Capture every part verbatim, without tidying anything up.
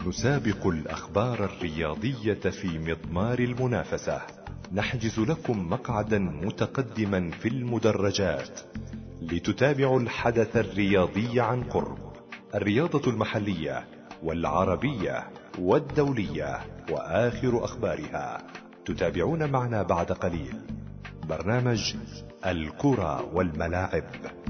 نسابق الأخبار الرياضية في مضمار المنافسة. نحجز لكم مقعدا متقدما في المدرجات لتتابعوا الحدث الرياضي عن قرب، الرياضة المحلية والعربية والدولية وآخر أخبارها. تتابعون معنا بعد قليل برنامج الكرة والملاعب.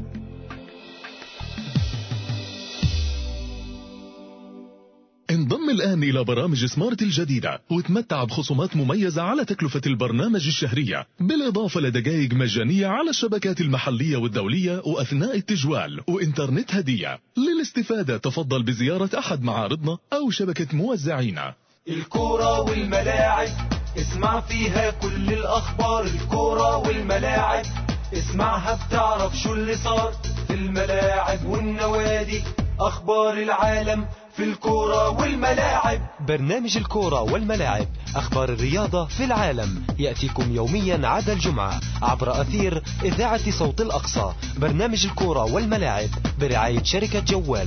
انضم الآن إلى برامج سمارت الجديدة وتمتع بخصومات مميزة على تكلفة البرنامج الشهرية، بالإضافة لدقائق مجانية على الشبكات المحلية والدولية وأثناء التجوال وإنترنت هدية. للاستفادة تفضل بزيارة أحد معارضنا أو شبكة موزعينا. الكرة والملاعب اسمع فيها كل الأخبار. الكرة والملاعب اسمعها بتعرف شو اللي صار في الملاعب والنوادي، أخبار العالم في الكرة والملاعب. برنامج الكرة والملاعب، أخبار الرياضة في العالم، يأتيكم يوميا عدا الجمعة عبر أثير إذاعة صوت الأقصى. برنامج الكرة والملاعب برعاية شركة جوال.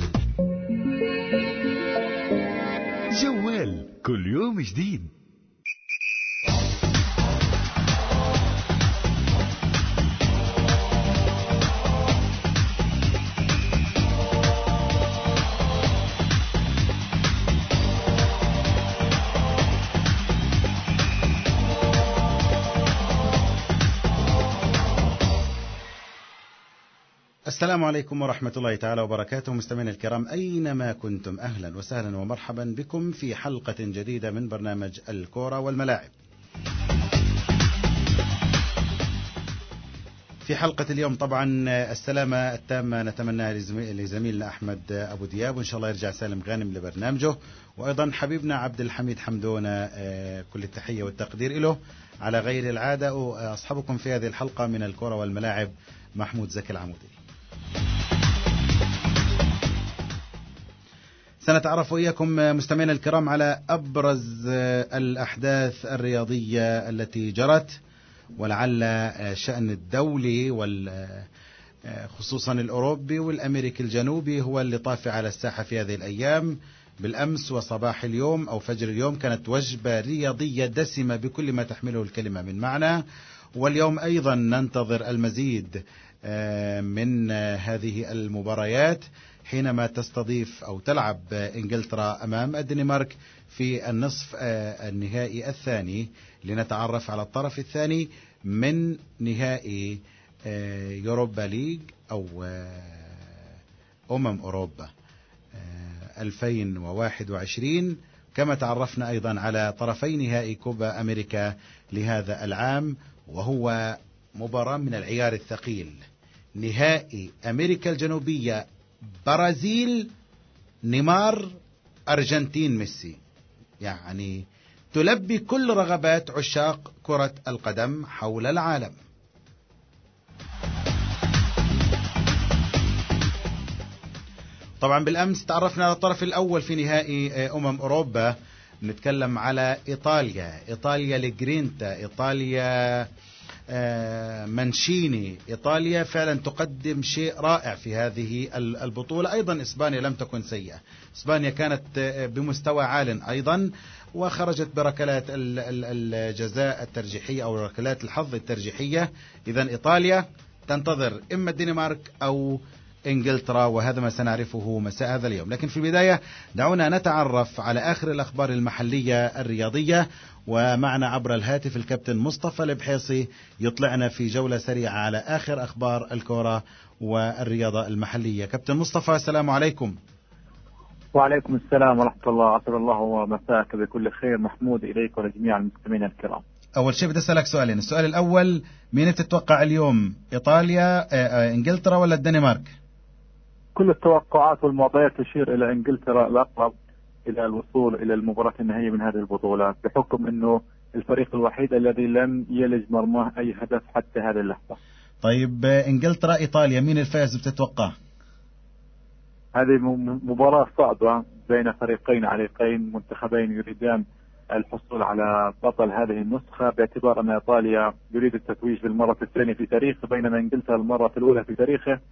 جوال كل يوم جديد. السلام عليكم ورحمة الله تعالى وبركاته. مستمعينا الكرام أينما كنتم، أهلا وسهلا ومرحبا بكم في حلقة جديدة من برنامج الكرة والملاعب. في حلقة اليوم طبعا السلامة التامة نتمناها لزميلنا أحمد أبو دياب، وإن شاء الله يرجع سالم غانم لبرنامجه، وأيضا حبيبنا عبد الحميد حمدونة كل التحية والتقدير له على غير العادة. وأصحابكم في هذه الحلقة من الكرة والملاعب محمود زكي العمودي. سنتعرف وإياكم مستمعينا الكرام على أبرز الأحداث الرياضية التي جرت، ولعل شأن الدولي وخصوصا الأوروبي والأمريكي الجنوبي هو اللي طافع على الساحة في هذه الأيام. بالأمس وصباح اليوم أو فجر اليوم كانت وجبة رياضية دسمة بكل ما تحمله الكلمة من معنى، واليوم أيضا ننتظر المزيد من هذه المباريات حينما تستضيف أو تلعب إنجلترا أمام الدنمارك في النصف النهائي الثاني، لنتعرف على الطرف الثاني من نهائي يوروبا ليج أو أمم أوروبا ألفين وواحد وعشرين، كما تعرفنا أيضا على طرفي نهائي كوبا أمريكا لهذا العام، وهو مباراة من العيار الثقيل. نهائي أمريكا الجنوبية برازيل، نيمار، أرجنتين، ميسي، يعني تلبي كل رغبات عشاق كرة القدم حول العالم. طبعا بالأمس تعرفنا على الطرف الأول في نهائي أمم أوروبا، نتكلم على إيطاليا، إيطاليا لجرينتا، إيطاليا منشيني، إيطاليا فعلا تقدم شيء رائع في هذه البطولة. أيضا إسبانيا لم تكن سيئة، إسبانيا كانت بمستوى عال أيضا، وخرجت بركلات الجزاء الترجيحية أو ركلات الحظ الترجيحية. إذن إيطاليا تنتظر إما الدنمارك أو إنجلترا، وهذا ما سنعرفه مساء هذا اليوم. لكن في البداية دعونا نتعرف على آخر الأخبار المحلية الرياضية، ومعنا عبر الهاتف الكابتن مصطفى البحيصي يطلعنا في جولة سريعة على آخر أخبار الكرة والرياضة المحلية. كابتن مصطفى السلام عليكم. وعليكم السلام ورحمة الله، عسى الله ومساك بكل خير محمود إليك ولجميع المستمعين الكرام. أول شيء بدي أسألك سؤالين. السؤال الأول، مين تتوقع اليوم، إيطاليا إنجلترا ولا الدنمارك؟ كل التوقعات والمعطيات تشير إلى إنجلترا الأقرب إلى الوصول إلى المباراة النهائية من هذه البطولة، بحكم أنه الفريق الوحيد الذي لم يلج مرماه أي هدف حتى هذه اللحظة. طيب إنجلترا إيطاليا، مين الفائز بتتوقع؟ هذه مباراة صعبة بين فريقين عريقين، منتخبين يريدان الحصول على بطل هذه النسخة، باعتبار أن إيطاليا يريد التتويج بالمرة الثانية في تاريخه، بينما إنجلترا المرة الأولى في تاريخه.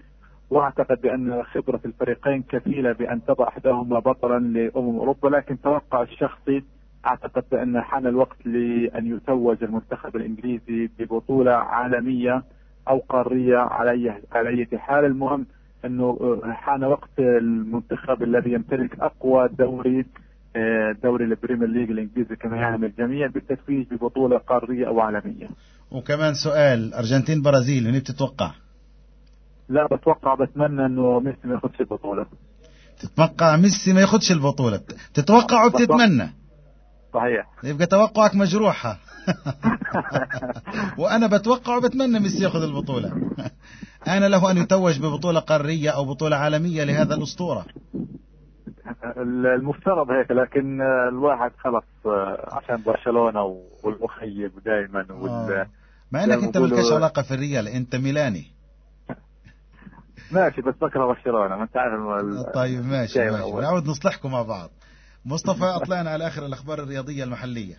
واعتقد بان خبره الفريقين كفيله بان تضع احداهما بطلا لامم اوروبا، لكن توقع الشخصي اعتقد بان حان الوقت لان يتوج المنتخب الانجليزي ببطوله عالميه او قاريه على اي على اي حال. المهم انه حان وقت المنتخب الذي يمتلك اقوى دوري، دوري البريمير ليج الانجليزي كما يعلم الجميع، بالتتويج ببطوله قاريه او عالميه. وكمان سؤال، ارجنتين برازيل من بتتوقع؟ لا بتوقع، بتمنى انه ميسي ما ياخذش البطوله. تتوقع ميسي ما ياخذش البطوله؟ تتوقع وبتتمنى؟ صحيح. يبقى توقعك مجروحه. وانا بتوقع وبتمنى ميسي ياخذ البطوله. انا له ان يتوج ببطوله قاريه او بطوله عالميه لهذا الاسطوره. المفترض هيك، لكن الواحد خلص عشان برشلونه والمخيب دائما وال ما انك انت مالكش علاقه في الريال، انت ميلاني. ماشي، بس بكره برشلونه ما انت عارف. طيب ماشي ماشي، نعود نصلحكم مع بعض. مصطفى، اطلعنا على اخر الاخبار الرياضيه المحليه.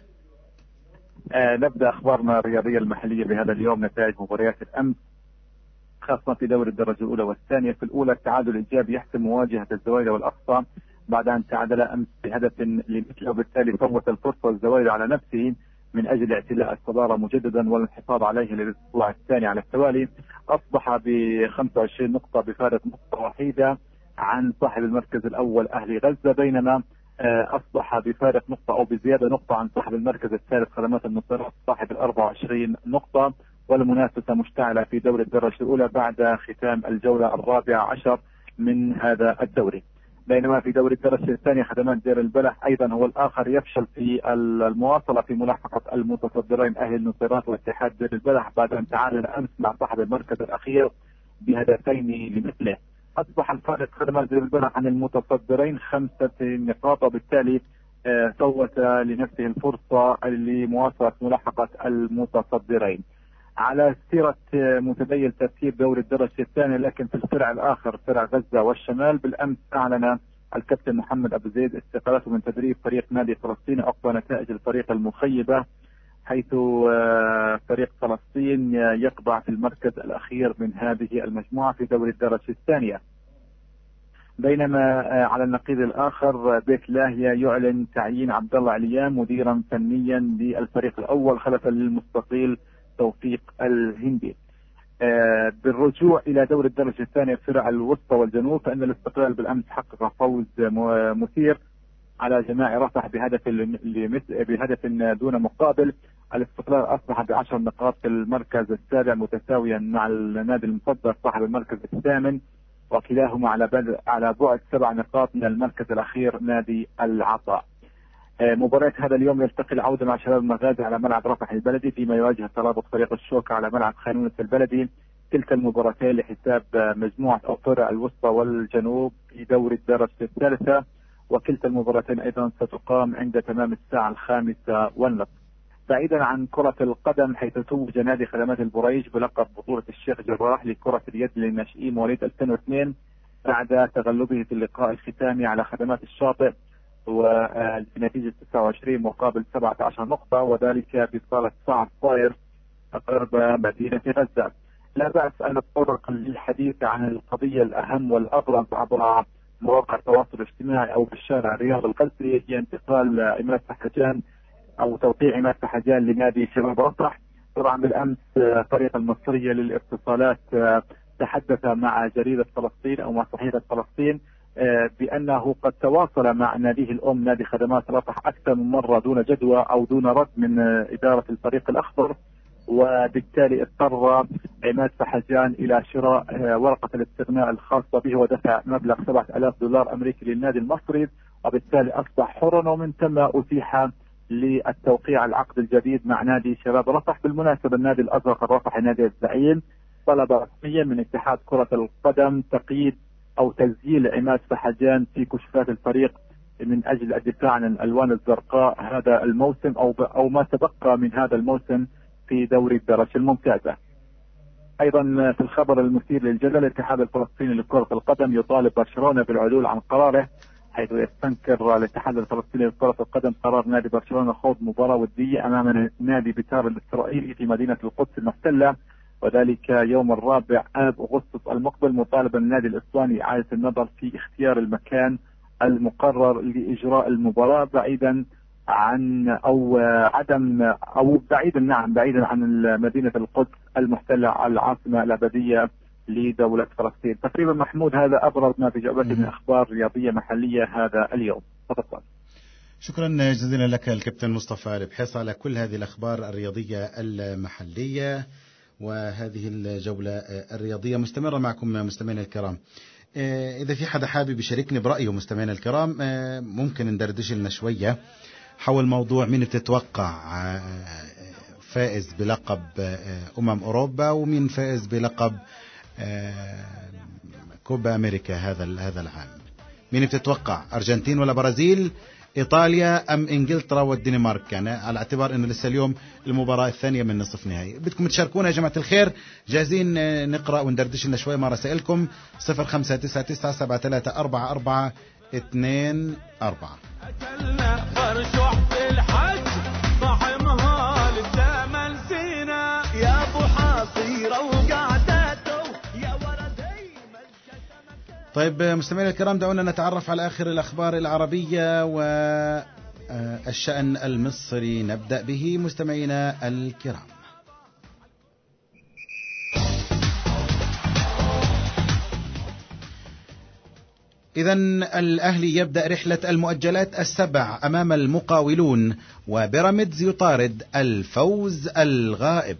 آه نبدا اخبارنا الرياضيه المحليه بهذا اليوم. نتائج مباريات الامس خاصه في دوري الدرجه الاولى والثانيه. في الاولى التعادل الايجابي يحسم مواجهه الزوالي والاقصى بعد ان تعادل امس بهدف لمثله، وبالتالي فوت الفرصه الزوالي على نفسه من اجل اعتلاء الصداره مجددا والانحصار عليه للاطلاع الثاني على التوالي. اصبح ب خمسة وعشرين نقطه بفارق نقطه وحيده عن صاحب المركز الاول اهلي غزه، بينما اصبح بفارق نقطه او بزياده نقطه عن صاحب المركز الثالث خدمات النصيرات صاحب ال أربعة وعشرين نقطه. والمنافسه مشتعله في دوري الدرجه الاولى بعد ختام الجوله الرابعه عشر من هذا الدوري. بينما في دوري الدرجه الثانيه خدمات دير البلح ايضا هو الاخر يفشل في المواصله في ملاحقه المتصدرين اهلي النصيرات واتحاد دير البلح بعد ان تعادل امس مع صاحب المركز الاخير بهدفين لمثله. اصبح الفارق خدمات دير البلح عن المتصدرين خمسه نقاط، وبالتالي فوت لنفسه الفرصه لمواصله ملاحقه المتصدرين. على سيرة متبين ترتيب دوري الدرجة الثانية، لكن في الفرع الآخر فرع غزة والشمال، بالأمس أعلن الكابتن محمد أبو زيد استقالته من تدريب فريق نادي فلسطين عقب نتائج الفريق المخيبة، حيث فريق فلسطين يقبع في المركز الأخير من هذه المجموعة في دوري الدرجة الثانية. بينما على النقيض الآخر بيت لاهيا يعلن تعيين عبد الله عليان مديرا فنيا للفريق الأول خلفا للمستقيل توفيق الهندي. آه بالرجوع الى دوري الدرجه الثانيه فرع الوسطى والجنوب، فان الاستقلال بالامس حقق فوز مثير على جماعي رفح بهدف بهدف دون مقابل. الاستقلال اصبح بعشر نقاط في المركز السابع متساويا مع النادي المفضل صاحب المركز الثامن، وكلاهما على على بعد سبع نقاط من المركز الاخير نادي العطاء. مباراة هذا اليوم يلتقي العودة مع شباب المغازي على ملعب رفح البلدي، فيما يواجه ترابط فريق الشوكة على ملعب خان يونس البلدي. تلك المباراتين لحساب مجموعة أو فرع الوسطى والجنوب في دوري الدرجة الثالثة، وكلتا المباراتين أيضا ستقام عند تمام الساعة الخامسة والنصف. بعيدا عن كرة القدم، حيث توج نادي خدمات البريج بلقب بطولة الشيخ جراح لكرة اليد للناشئين مواليد ألفين واثنين بعد تغلبه في اللقاء الختامي على خدمات الشاطئ وبنتيجة تسعة وعشرين مقابل سبعة عشر نقطة، وذلك بصالة سعد صاير قرب مدينة غزة. لا بأس أن نتطرق للحديث عن القضية الأهم والأبرز عبر مواقع التواصل الاجتماعي أو في الشارع الرياض الغزي، هي انتقال عماد سحجان أو توقيع عماد سحجان لنادي شباب رفح. طبعا بالأمس فريق المصرية للاتصالات تحدث مع جريدة فلسطين أو مع صحيفة فلسطين بأنه قد تواصل مع ناديه الأم نادي خدمات رفح أكثر من مرة دون جدوى أو دون رد من إدارة الفريق الأخضر، وبالتالي اضطر عماد سحجان إلى شراء ورقة الاستغناء الخاصة به ودفع مبلغ سبعة آلاف دولار أمريكي للنادي المصري، وبالتالي أصبح حرا. ومن ثم أتيح للتوقيع العقد الجديد مع نادي شباب رفح. بالمناسبة النادي الأزرق الرفح نادي الزعيم طلب رسميا من اتحاد كرة القدم تقييد أو تسجيل عماد سحجان في كشوفات الفريق من أجل الدفاع عن الألوان الزرقاء هذا الموسم أو أو ما تبقى من هذا الموسم في دوري الدرجة الممتازة. أيضا في الخبر المثير للجدل، الاتحاد الفلسطيني لكرة القدم يطالب برشلونة بالعدول عن قراره، حيث يستنكر الاتحاد الفلسطيني لكرة القدم قرار نادي برشلونة خوض مباراة ودية أمام نادي بيتار الإسرائيلي في مدينة القدس المحتلة وذلك يوم الرابع آب أغسطس المقبل، مطالبا النادي الإسباني إعادة النظر في اختيار المكان المقرر لإجراء المباراة بعيدا عن أو عدم أو بعيدا نعم بعيدا عن مدينة القدس المحتلة العاصمة الأبدية لدولة فلسطين. تقريبا محمود هذا أبرز ما في جعبتي من أخبار رياضية محلية هذا اليوم. تفضل. شكرا جزيلا لك الكابتن مصطفى البحيص على كل هذه الأخبار الرياضية المحلية، وهذه الجولة الرياضية مستمرة معكم مستمعينا الكرام. إذا في حدا حابب يشاركني برأيه مستمعينا الكرام ممكن ندردش لنا شوية حول موضوع مين بتتوقع فائز بلقب أمم أوروبا ومين فائز بلقب كوبا أمريكا هذا هذا العام. مين بتتوقع، أرجنتين ولا برازيل، إيطاليا أم إنجلترا والدنمارك؟ يعني على اعتبار أنه لسه اليوم المباراة الثانية من نصف نهائي. بدكم تشاركونا يا جماعة الخير، جاهزين نقرأ وندردش لنا شوي مع رسائلكم. صفر خمسة تسعة تسعة سبعة ثلاثة أربعة أربعة اثنين أربعة. طيب مستمعينا الكرام، دعونا نتعرف على آخر الأخبار العربية والشأن المصري. نبدأ به مستمعينا الكرام. إذن الأهلي يبدأ رحلة المؤجلات السبع أمام المقاولون، وبيراميدز يطارد الفوز الغائب.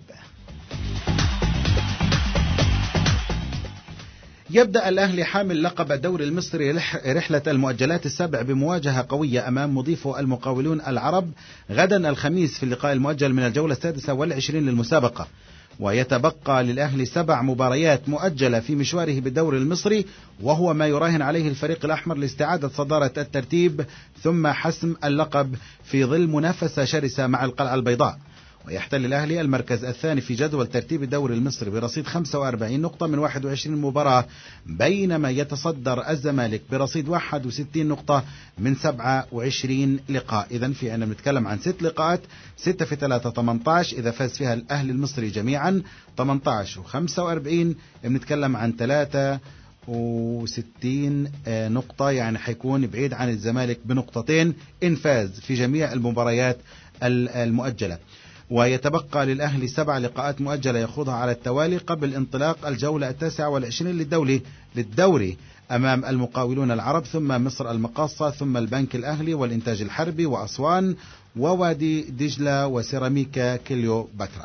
يبدأ الأهلي حامل لقب الدوري المصري رحلة المؤجلات السبع بمواجهة قوية أمام مضيفه المقاولون العرب غدا الخميس في اللقاء المؤجل من الجولة السادسة والعشرين للمسابقة. ويتبقى للأهلي سبع مباريات مؤجلة في مشواره بالدوري المصري، وهو ما يراهن عليه الفريق الأحمر لاستعادة صدارة الترتيب ثم حسم اللقب في ظل منافسة شرسة مع القلعة البيضاء. ويحتل الأهلي المركز الثاني في جدول ترتيب الدوري المصري برصيد خمسة وأربعين نقطة من واحد وعشرين مباراة، بينما يتصدر الزمالك برصيد واحد وستين نقطة من سبعة وعشرين لقاء. إذن في أنا بنتكلم عن ست لقاءات، ستة في ثلاثة ثمانية عشر إذا فاز فيها الأهلي المصري جميعا، ثمانية عشر وخمسة وأربعين بنتكلم عن ثلاثة وستين نقطة، يعني حيكون بعيد عن الزمالك بنقطتين إن فاز في جميع المباريات المؤجلة. ويتبقى للأهلي سبع لقاءات مؤجلة يخوضها على التوالي قبل انطلاق الجولة التاسعة والعشرين للدوري للدوري أمام المقاولون العرب، ثم مصر المقاصة، ثم البنك الأهلي والإنتاج الحربي وأسوان ووادي دجلة وسيراميكا كليوباترا.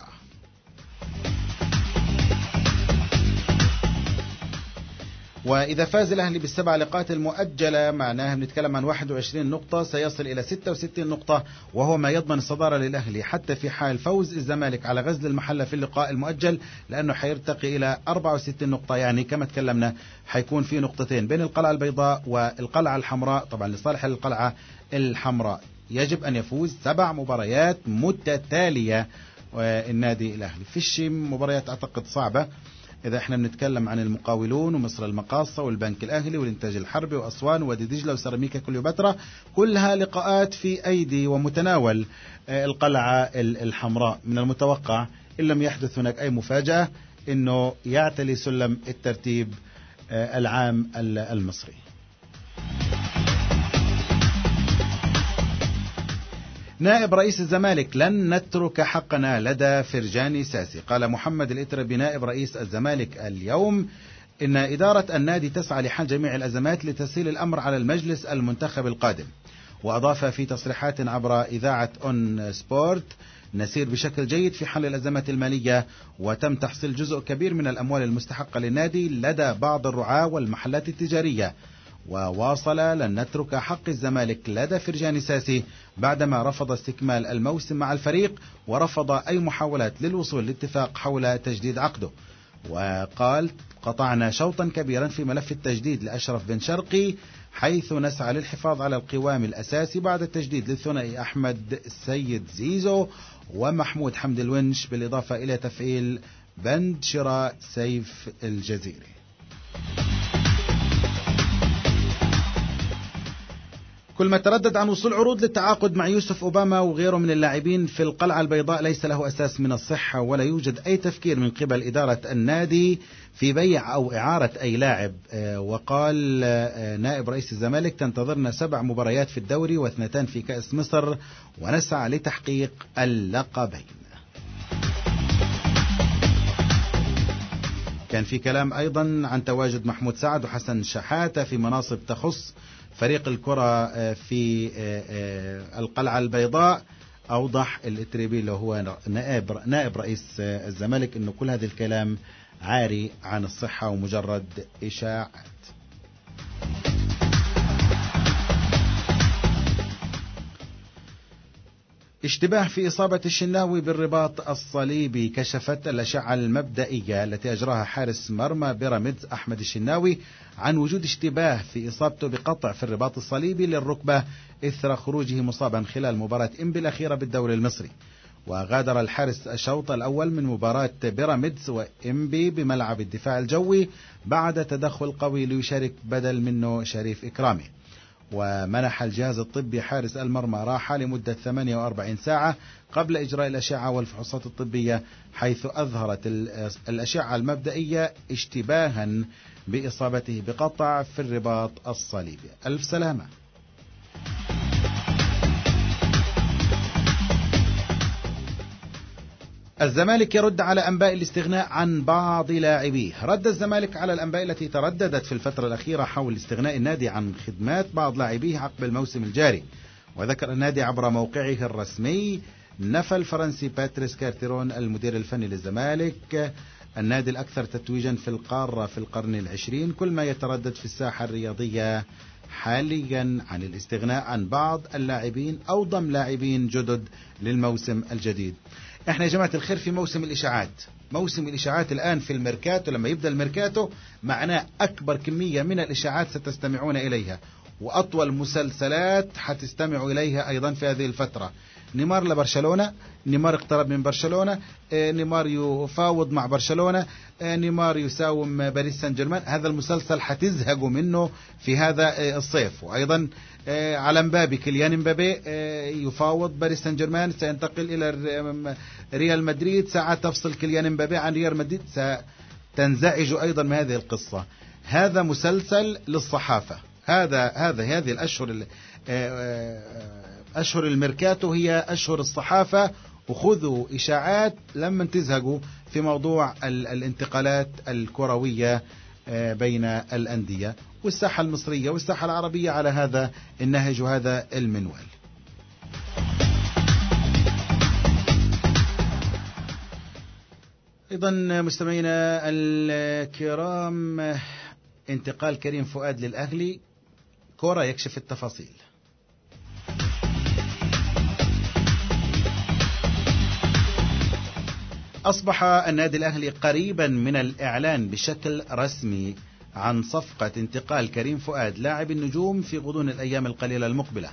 وإذا فاز الأهلي بالسبع لقاءات المؤجلة معناها بنتكلم عن واحد وعشرين نقطة، سيصل إلى ستة وستين نقطة، وهو ما يضمن الصدارة للأهلي حتى في حال فوز الزمالك على غزل المحلة في اللقاء المؤجل، لأنه حيرتقي إلى أربعة وستين نقطة. يعني كما تكلمنا حيكون في نقطتين بين القلعة البيضاء والقلعة الحمراء، طبعا لصالح القلعة الحمراء. يجب أن يفوز سبع مباريات متتالية والنادي الأهلي. فيش مباريات أعتقد صعبة إذا احنا بنتكلم عن المقاولون ومصر المقاصة والبنك الأهلي والإنتاج الحربي وأسوان ووادي دجلة وسيراميكا كليوباترا، كلها لقاءات في أيدي ومتناول القلعة الحمراء. من المتوقع إن لم يحدث هناك أي مفاجأة إنه يعتلي سلم الترتيب العام المصري. نائب رئيس الزمالك: لن نترك حقنا لدى فرجاني ساسي. قال محمد الإتربي نائب رئيس الزمالك اليوم إن إدارة النادي تسعى لحل جميع الأزمات لتسهيل الأمر على المجلس المنتخب القادم. وأضاف في تصريحات عبر إذاعة أون سبورت: نسير بشكل جيد في حل الأزمات المالية، وتم تحصيل جزء كبير من الأموال المستحقة للنادي لدى بعض الرعاة والمحلات التجارية. وواصل: لن نترك حق الزمالك لدى فرجاني ساسي بعدما رفض استكمال الموسم مع الفريق ورفض أي محاولات للوصول لاتفاق حول تجديد عقده. وقال: قطعنا شوطا كبيرا في ملف التجديد لأشرف بن شرقي، حيث نسعى للحفاظ على القوام الأساسي بعد التجديد للثنائي أحمد السيد زيزو ومحمود حمد الونش، بالإضافة إلى تفعيل بند شراء سيف الجزيري. كل ما تردد عن وصول عروض للتعاقد مع يوسف أوباما وغيره من اللاعبين في القلعة البيضاء ليس له أساس من الصحة، ولا يوجد أي تفكير من قبل إدارة النادي في بيع أو إعارة أي لاعب. وقال نائب رئيس الزمالك: تنتظرنا سبع مباريات في الدوري واثنتان في كأس مصر ونسعى لتحقيق اللقبين. كان في كلام أيضا عن تواجد محمود سعد وحسن شحاتة في مناصب تخص فريق الكرة في القلعة البيضاء. أوضح الإتريبي اللي هو نائب, نائب رئيس الزمالك أنه كل هذا الكلام عاري عن الصحة ومجرد إشاعات. اشتباه في إصابة الشناوي بالرباط الصليبي. كشفت الأشعة المبدئية التي أجراها حارس مرمى بيراميدز أحمد الشناوي عن وجود اشتباه في إصابته بقطع في الرباط الصليبي للركبة إثر خروجه مصابا خلال مباراة إنبي الأخيرة بالدوري المصري. وغادر الحارس الشوط الأول من مباراة بيراميدز وإنبي بملعب الدفاع الجوي بعد تدخل قوي ليشارك بدل منه شريف إكرامي. ومنح الجهاز الطبي حارس المرمى راحة لمدة ثمانية وأربعين ساعة قبل إجراء الأشعة والفحوصات الطبية، حيث أظهرت الأشعة المبدئية اشتباها بإصابته بقطع في الرباط الصليبي. ألف سلامة. الزمالك يرد على أنباء الاستغناء عن بعض لاعبيه. رد الزمالك على الأنباء التي ترددت في الفترة الأخيرة حول استغناء النادي عن خدمات بعض لاعبيه عقب الموسم الجاري. وذكر النادي عبر موقعه الرسمي: نفى الفرنسي باتريس كارتيرون المدير الفني للزمالك النادي الأكثر تتويجا في القارة في القرن العشرين كل ما يتردد في الساحة الرياضية حاليا عن الاستغناء عن بعض اللاعبين أو ضم لاعبين جدد للموسم الجديد. احنا يا جماعة الخير في موسم الإشاعات. موسم الإشاعات الآن في الميركاتو، لما يبدأ الميركاتو معناه أكبر كمية من الإشاعات ستستمعون إليها، وأطول مسلسلات حتستمعوا إليها أيضا في هذه الفترة. نيمار لبرشلونة، نيمار اقترب من برشلونة، نيمار يفاوض مع برشلونة، نيمار يساوم باريس سان جيرمان. هذا المسلسل حتزهقوا منه في هذا الصيف. وأيضا على مبابي، كيليان مبابي يفاوض باريس سان جيرمان، سينتقل إلى ريال مدريد، ساعات تفصل كيليان مبابي عن ريال مدريد، ستنزعج أيضا من هذه القصة. هذا مسلسل للصحافة. هذا هذا هذه الأشهر أشهر الميركاتو هي أشهر الصحافة، وخذوا إشاعات لما تزهقوا في موضوع الانتقالات الكروية بين الأندية. والساحة المصرية والساحة العربية على هذا النهج وهذا المنوال. أيضا مستمعينا الكرام، انتقال كريم فؤاد للأهلي، كورة يكشف التفاصيل. أصبح النادي الأهلي قريبا من الإعلان بشكل رسمي عن صفقة انتقال كريم فؤاد لاعب النجوم في غضون الأيام القليلة المقبلة.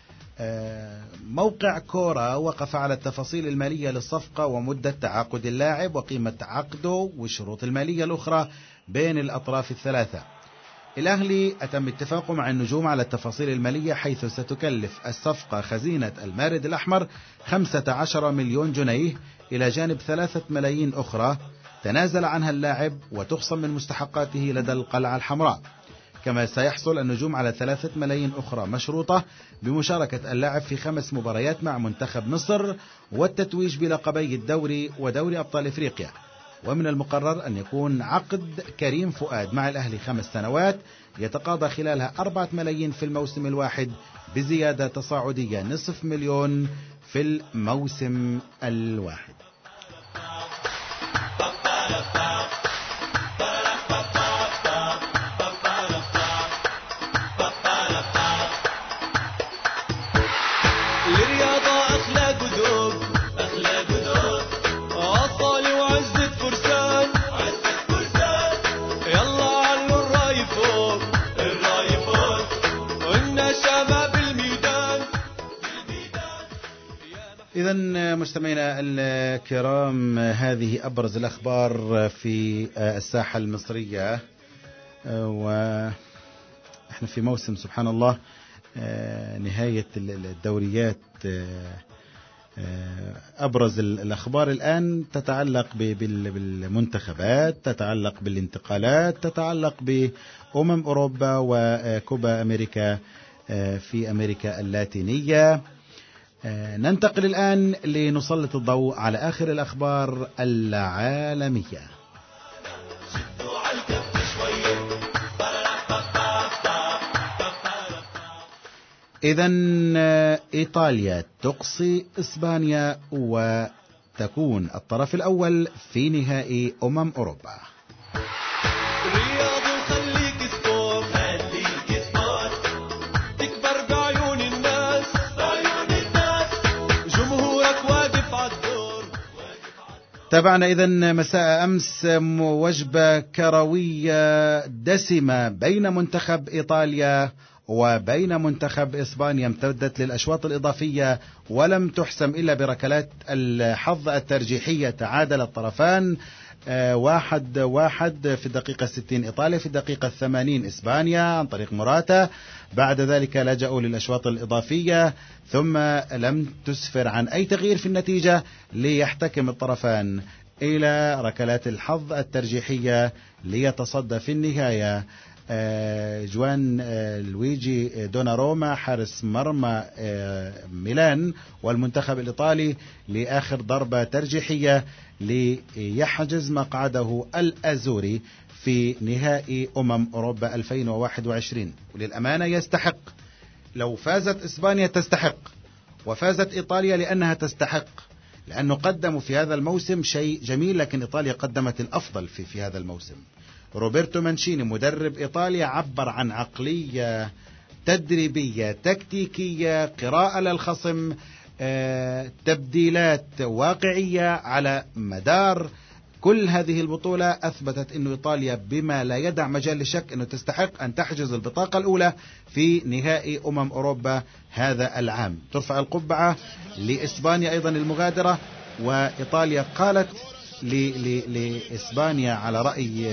موقع كورة وقف على التفاصيل المالية للصفقة ومدة تعاقد اللاعب وقيمة عقده والشروط المالية الأخرى بين الأطراف الثلاثة. الأهلي أتم اتفاقه مع النجوم على التفاصيل المالية، حيث ستكلف الصفقة خزينة المارد الأحمر خمسة عشر مليون جنيه إلى جانب ثلاثة ملايين أخرى تنازل عنها اللاعب وتخصم من مستحقاته لدى القلعة الحمراء. كما سيحصل النجوم على ثلاثة ملايين أخرى مشروطة بمشاركة اللاعب في خمس مباريات مع منتخب مصر والتتويج بلقبي الدوري ودوري أبطال إفريقيا. ومن المقرر أن يكون عقد كريم فؤاد مع الأهلي خمس سنوات يتقاضى خلالها أربعة ملايين في الموسم الواحد، بزيادة تصاعدية نصف مليون في الموسم الواحد. إذن مستمعينا الكرام، هذه أبرز الأخبار في الساحة المصرية، وإحنا في موسم سبحان الله نهاية الدوريات. أبرز الأخبار الآن تتعلق بالمنتخبات، تتعلق بالانتقالات، تتعلق بأمم أوروبا وكوبا أمريكا في أمريكا اللاتينية. ننتقل الآن لنسلط الضوء على آخر الأخبار العالمية. إذن إيطاليا تقصي إسبانيا وتكون الطرف الأول في نهائي أمم أوروبا. تابعنا إذن مساء أمس وجبة كروية دسمة بين منتخب إيطاليا وبين منتخب إسبانيا، امتدت للأشواط الإضافية ولم تحسم إلا بركلات الحظ الترجيحية. تعادل الطرفان واحد واحد في الدقيقة الستين إيطاليا، في الدقيقة الثمانين إسبانيا عن طريق موراتا. بعد ذلك لجأوا للأشواط الإضافية ثم لم تسفر عن أي تغيير في النتيجة ليحتكم الطرفان إلى ركلات الحظ الترجيحية ليتصدى في النهاية جوان لويجي دوناروما حارس مرمى ميلان والمنتخب الإيطالي لآخر ضربة ترجيحية ليحجز مقعده الأزوري في نهائي أمم أوروبا ألفين وواحد وعشرين. وللأمانة يستحق، لو فازت إسبانيا تستحق، وفازت إيطاليا لأنها تستحق، لأنه قدموا في هذا الموسم شيء جميل، لكن إيطاليا قدمت الأفضل في, في هذا الموسم. روبرتو مانشيني مدرب إيطاليا عبر عن عقلية تدريبية تكتيكية، قراءة للخصم، تبديلات واقعية على مدار كل هذه البطولة. أثبتت أن إيطاليا بما لا يدع مجال للشك أنه تستحق أن تحجز البطاقة الأولى في نهائي أمم أوروبا هذا العام. ترفع القبعة لإسبانيا أيضا المغادرة، وإيطاليا قالت لإسبانيا على رأي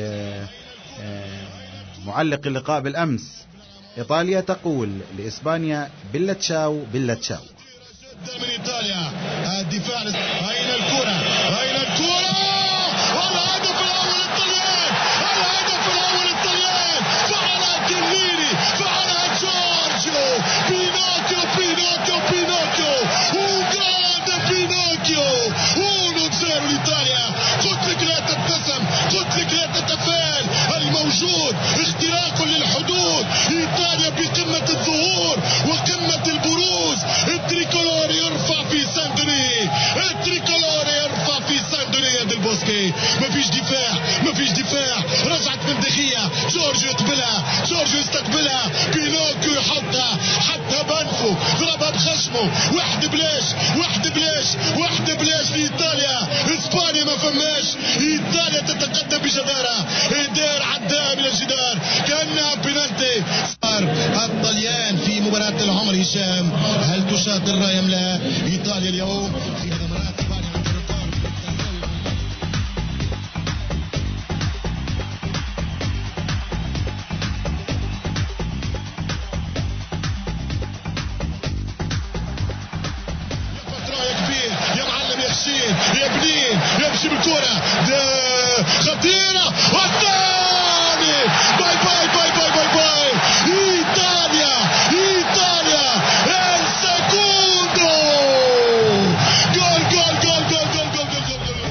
معلق اللقاء بالأمس، إيطاليا تقول لإسبانيا بلا تشاو بلا تشاو. من إيطاليا الدفاع، أين الكرة أين الكرة والهدف الأول الطليان، الهدف الأول الطليان. فعلها كليني، فعلها جورجيو بينوكيو بينوكيو بينوكيو وغراند بينوكيو. واحد صفر لإيطاليا. قلت لك لا تبتسم، قلت لك لا تتفائل، الموجود اختراق للحدود. إيطاليا بقمة الظهور وقمة البروز. التريكولور يرفع في ساندوني، التريكولور يرفع في ساندوني يا ديل بوسكي. مفيش دفاع، مفيش دفاع. رجعت من دخية، جورجيو يقبلها، جورجيو يستقبلها، بينوكيو يحطها، حتى بانفو ضربها بخشمه. واحد بلاش، واحد بلاش، واحد بلاش لإيطاليا. إسبانيا ما فماش، إيطاليا تتقدم بجدارة. إدار عداها من الجدار كأنها بينالتي. الطليان في مباراة العمر هشام، هل تشاد الراية أم لا؟ إيطاليا اليوم في مباراة إسبانيا عند الرقم. فترة كبير يا معلم يا حسين يا بنين، يمشي بالكرة خطيرة والثاني. باي باي باي باي باي باي. إيطاليا إيطاليا السكوندو. جول جول جول جول جول جول جول جول.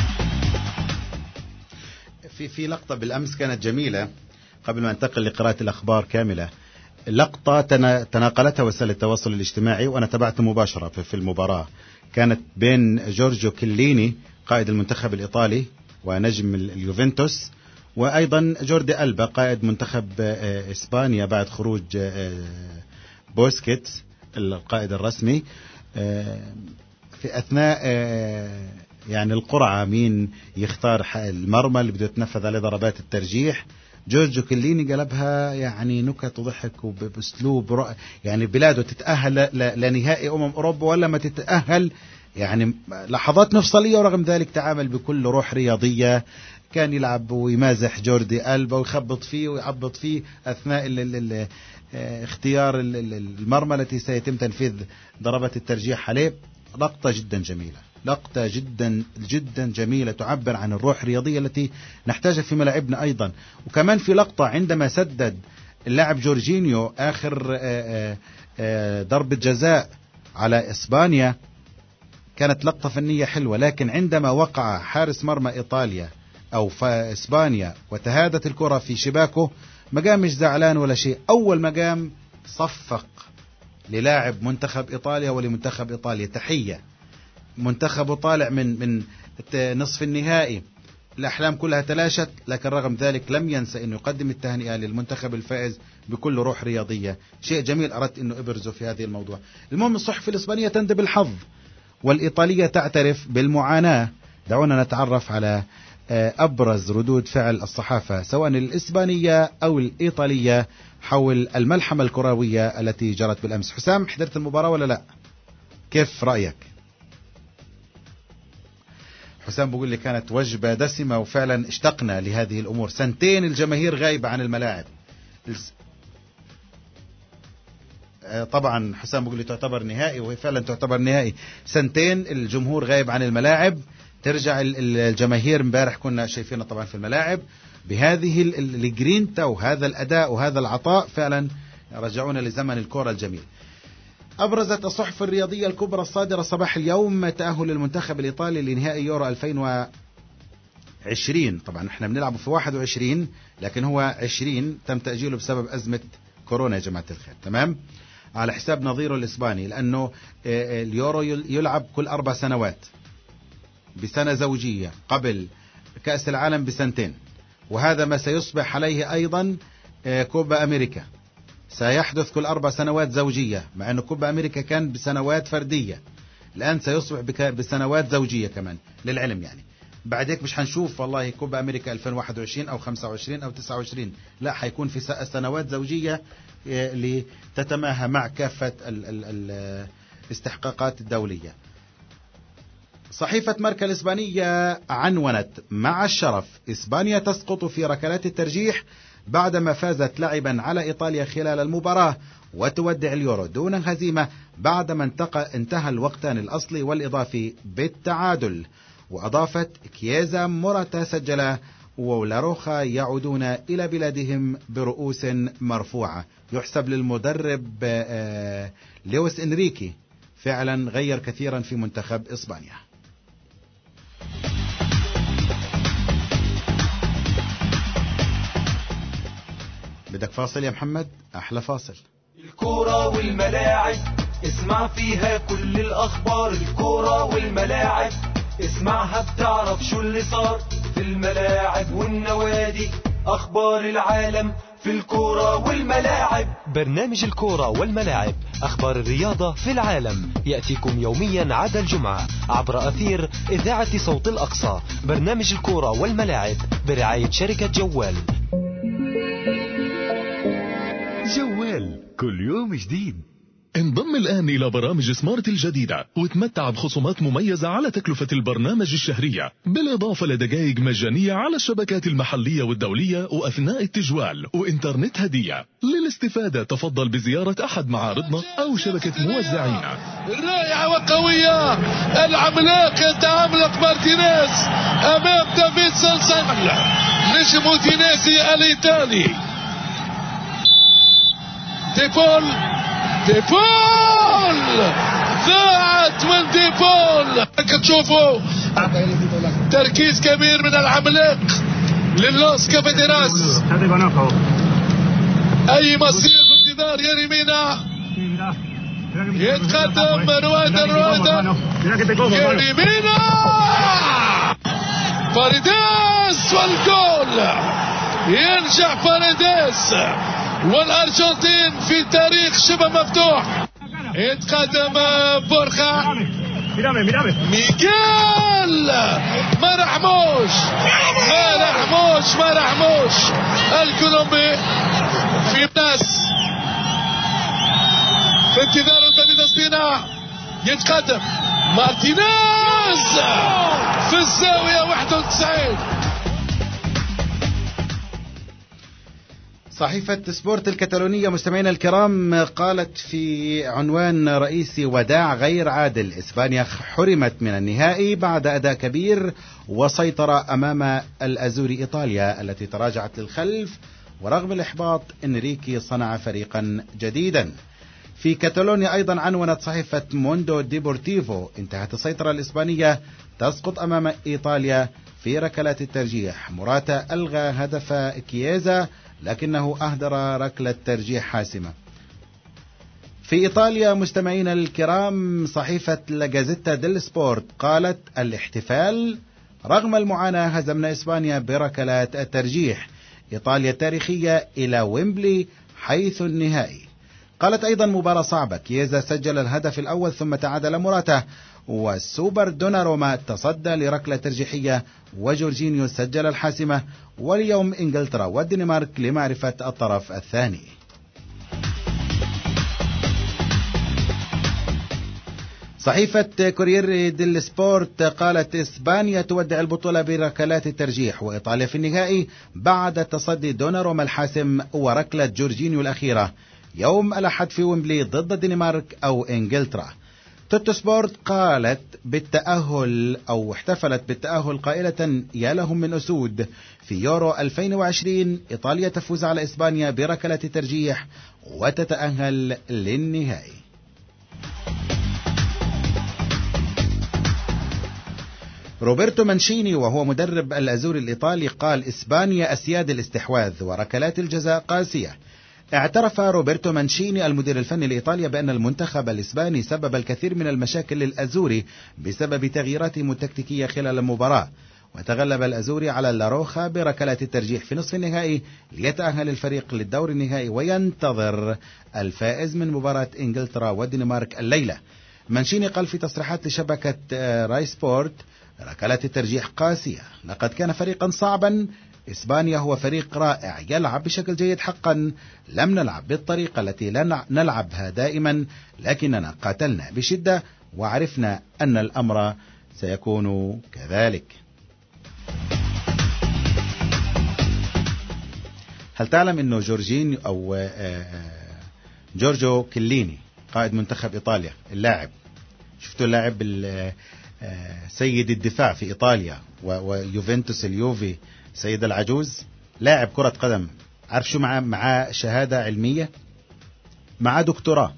في في لقطة بالأمس كانت جميلة قبل ما انتقل لقراءة الأخبار كاملة. لقطة تناقلتها وسائل التواصل الاجتماعي وأنا تابعت مباشرة في المباراة. كانت بين جورجيو كيليني قائد المنتخب الإيطالي ونجم اليوفنتوس، وأيضا جوردي ألبا قائد منتخب إسبانيا بعد خروج بوسكيتس القائد الرسمي. في أثناء يعني القرعة مين يختار المرمى اللي بده يتنفذ عليه ضربات الترجيح، جورجيو كيليني قلبها يعني نكت وضحك وبأسلوب يعني بلاده تتأهل لنهائي أمم أوروبا ولا ما تتأهل يعني لحظات مفصلية، ورغم ذلك تعامل بكل روح رياضية. كان يلعب ويمازح جوردي ألبا ويخبط فيه ويعبط فيه أثناء ال ال ال اختيار المرمى التي سيتم تنفيذ ضربة الترجيح عليه. لقطة جدا جميلة، لقطة جدا جدا جميلة تعبر عن الروح الرياضية التي نحتاجها في ملاعبنا أيضا. وكمان في لقطة عندما سدد اللاعب جورجينيو آخر ضربة جزاء على إسبانيا، كانت لقطة فنية حلوة. لكن عندما وقع حارس مرمى إيطاليا أو إسبانيا وتهادت الكرة في شباكه، ما قامش زعلان ولا شيء. أول ما قام صفق للاعب منتخب إيطاليا ولمنتخب إيطاليا تحية. منتخبه طالع من من نصف النهائي، الأحلام كلها تلاشت، لكن رغم ذلك لم ينسى أنه يقدم التهنئة للمنتخب الفائز بكل روح رياضية. شيء جميل أردت أنه أبرزه في هذه الموضوع. المهم الصحف الإسبانية تندب الحظ والإيطالية تعترف بالمعاناة. دعونا نتعرف على أبرز ردود فعل الصحافة سواء الإسبانية أو الإيطالية حول الملحمة الكروية التي جرت بالأمس. حسام، حضرت المباراة ولا لا؟ كيف رأيك؟ حسام بيقول لي كانت وجبة دسمة وفعلا اشتقنا لهذه الأمور. سنتين الجماهير غايبة عن الملاعب. طبعا حسام بيقول لي تعتبر نهائي، وهي فعلا تعتبر نهائي. سنتين الجمهور غايب عن الملاعب، ترجع الجماهير. امبارح كنا شايفينها طبعا في الملاعب بهذه الجرينتا وهذا الأداء وهذا العطاء، فعلا رجعونا لزمن الكرة الجميل. أبرزت الصحف الرياضية الكبرى الصادرة صباح اليوم تأهل المنتخب الإيطالي لنهائي يورو ألفين وعشرين. طبعا احنا بنلعب في واحد وعشرين، لكن هو عشرين تم تأجيله بسبب أزمة كورونا يا جماعة الخير. تمام، على حساب نظيره الإسباني، لأنه اليورو يلعب كل أربع سنوات بسنة زوجية قبل كأس العالم بسنتين، وهذا ما سيصبح عليه أيضا كوبا أمريكا، سيحدث كل أربع سنوات زوجية، مع أن كوبا أمريكا كان بسنوات فردية، الآن سيصبح بسنوات زوجية كمان للعلم. يعني بعد هيك مش هنشوف والله كوبا أمريكا ألفين وواحد وعشرين أو خمسة وعشرين أو تسعة وعشرين، لا، حيكون في سنوات زوجية لتتماهى مع كافة الاستحقاقات الدولية. صحيفة ماركا الإسبانية عنونت مع الشرف: إسبانيا تسقط في ركلات الترجيح بعدما فازت لعبا على إيطاليا خلال المباراة، وتودع اليورو دون هزيمة بعدما انتهى الوقتان الأصلي والإضافي بالتعادل. وأضافت: كييزا، موراتا سجلا، ولاروخا يعودون إلى بلادهم برؤوس مرفوعة. يحسب للمدرب لويس إنريكي، فعلا غير كثيرا في منتخب إسبانيا. بدك فاصل يا محمد؟ أحلى فاصل. الكورة والملاعب اسمع فيها كل الأخبار. الكورة والملاعب اسمعها بتعرف شو اللي صار في الملاعب والنوادي. أخبار العالم في الكورة والملاعب. برنامج الكورة والملاعب، أخبار الرياضة في العالم، يأتيكم يوميا عدا الجمعة عبر أثير إذاعة صوت الأقصى. برنامج الكورة والملاعب برعاية شركة جوال. جوال كل يوم جديد. انضم الآن إلى برامج سمارت الجديدة وتمتع بخصومات مميزة على تكلفة البرنامج الشهرية، بالإضافة لدقائق مجانية على الشبكات المحلية والدولية وأثناء التجوال وإنترنت هدية. للاستفادة تفضل بزيارة أحد معارضنا أو شبكة موزعينا. رائعة وقوية، العملاق يتعملق مارتينيز أمام دافيد سانسان، نجم تينيسي الإيطالي. ديبول ديبول ضاعت من ديبول. كتشوفوا تركيز كبير من العملاق للوس كابيتيناس. اي مصير في انتظار يريمينا. يتقدم رواندا رواندا يريمينا باريديس والجول. ينجح باريديس والأرجنتين في تاريخ شبه مفتوح. يتقدم بورخا ميغيل. ما رحموش ما رحموش ما رحموش الكولومبي في ناس في انتظار البابي سبينا. يتقدم مارتينيز في الزاوية واحد وتسعين. صحيفة سبورت الكتالونية مستمعينا الكرام قالت في عنوان رئيسي: وداع غير عادل، إسبانيا حرمت من النهائي بعد أداء كبير وسيطرة أمام الأزوري إيطاليا التي تراجعت للخلف، ورغم الإحباط إنريكي صنع فريقا جديدا. في كتالونيا أيضا عنونت صحيفة موندو ديبورتيفو: انتهت السيطرة الإسبانية تسقط أمام إيطاليا في ركلات الترجيح، موراتا ألغى هدف كييزا لكنه أهدر ركلة ترجيح حاسمة. في إيطاليا مستمعين الكرام صحيفة لاجازيتا ديل سبورت قالت: الاحتفال رغم المعاناة، هزمنا إسبانيا بركلات الترجيح، إيطاليا التاريخية إلى ويمبلي حيث النهائي. قالت أيضا: مباراة صعبة، كييزا سجل الهدف الأول ثم تعادل موراتا، والسوبر دوناروما تصدى لركلة ترجيحية، وجورجينيو سجل الحاسمة. واليوم إنجلترا والدنمارك لمعرفة الطرف الثاني. صحيفة كوريير ديل سبورت قالت: إسبانيا تودع البطولة بركلات الترجيح، وإيطاليا في النهائي بعد تصدي دوناروما الحاسم وركلة جورجينيو الأخيرة يوم الأحد في ويمبلي ضد الدنمارك أو إنجلترا. توتو سبورت قالت بالتأهل أو احتفلت بالتأهل قائلة: يا لهم من أسود، في يورو ألفين وعشرين إيطاليا تفوز على إسبانيا بركلة ترجيح وتتأهل للنهائي. روبرتو مانشيني وهو مدرب الأزوري الإيطالي قال: إسبانيا أسياد الاستحواذ وركلات الجزاء قاسية. اعترف روبرتو مانشيني المدير الفني لإيطاليا بأن المنتخب الإسباني سبب الكثير من المشاكل للأزوري بسبب تغييراتهم التكتيكية خلال المباراة، وتغلب الأزوري على لاروخا بركلات الترجيح في نصف النهائي ليتأهل الفريق للدور النهائي وينتظر الفائز من مباراة إنجلترا والدنمارك الليلة. مانشيني قال في تصريحات لشبكة راي سبورت: ركلات الترجيح قاسية، لقد كان فريقا صعبا، إسبانيا هو فريق رائع يلعب بشكل جيد حقا، لم نلعب بالطريقة التي نلعبها دائما، لكننا قاتلنا بشدة وعرفنا أن الأمر سيكون كذلك. هل تعلم أنه جورجين أو جورجو كيليني قائد منتخب إيطاليا اللاعب، شفتوا اللاعب سيد الدفاع في إيطاليا ويوفنتوس اليوفي سيد العجوز، لاعب كرة قدم، عارف شو معاه؟ معاه شهادة علمية، معاه دكتوراه،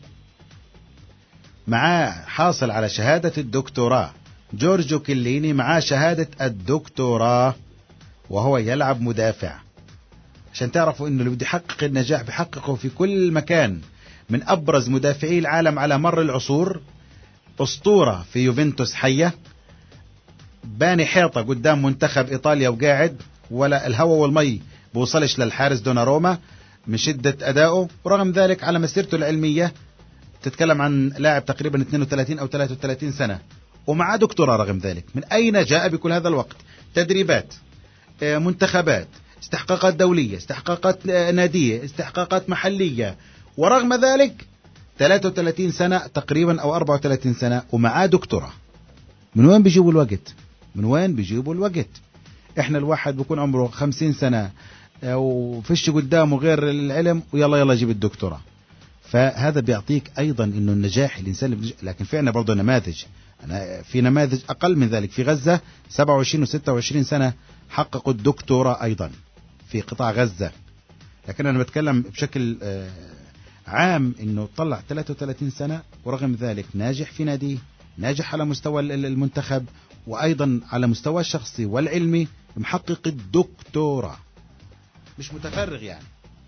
معاه حاصل على شهادة الدكتوراه. جورجو كيليني معاه شهادة الدكتوراه وهو يلعب مدافع. عشان تعرفوا انه اللي بده يحقق النجاح بيحققه في كل مكان، من ابرز مدافعي العالم على مر العصور، اسطورة في يوفنتوس حية، باني حيطة قدام منتخب إيطاليا وقاعد ولا الهواء والمي بوصلش للحارس دوناروما من شدة أدائه. ورغم ذلك على مسيرته العلمية تتكلم عن لاعب تقريبا اثنين وثلاثين أو ثلاثة وثلاثين سنة ومع دكتوراه. رغم ذلك من أين جاء بكل هذا الوقت؟ تدريبات، منتخبات، استحقاقات دولية، استحقاقات نادية، استحقاقات محلية، ورغم ذلك ثلاثة وثلاثين سنة تقريبا أو أربعة وثلاثين سنة ومعاه دكتوراه. من وين بيجيبوا الوقت؟ من وين بيجيبوا الوقت؟ احنا الواحد بيكون عمره خمسين سنة وفيش قدامه غير العلم ويلا يلا جيب الدكتوراه. فهذا بيعطيك ايضا انه النجاح الانسان بنج... لكن في عنا برضه نماذج، أنا في نماذج اقل من ذلك في غزة سبعة وعشرين وستة وعشرين سنة حققوا الدكتوراه ايضا في قطاع غزة. لكن انا بتكلم بشكل عام انه طلع ثلاثة وثلاثين سنة ورغم ذلك ناجح في ناديه، ناجح على مستوى المنتخب وأيضا على مستوى الشخصي والعلمي، محقق الدكتوراه، مش متفرغ يعني.